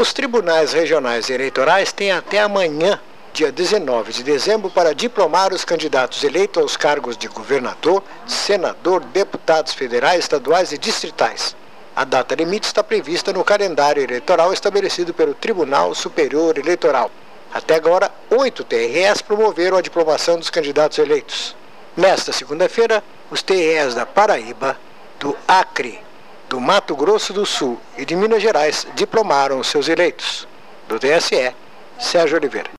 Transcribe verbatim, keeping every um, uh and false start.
Os tribunais regionais eleitorais têm até amanhã, dia dezenove de dezembro, para diplomar os candidatos eleitos aos cargos de governador, senador, deputados federais, estaduais e distritais. A data limite está prevista no calendário eleitoral estabelecido pelo Tribunal Superior Eleitoral. Até agora, oito T R Es promoveram a diplomação dos candidatos eleitos. Nesta segunda-feira, os T R Es da Paraíba, do Acre, do Mato Grosso do Sul e de Minas Gerais diplomaram os seus eleitos. Do T S E, Sérgio Oliveira.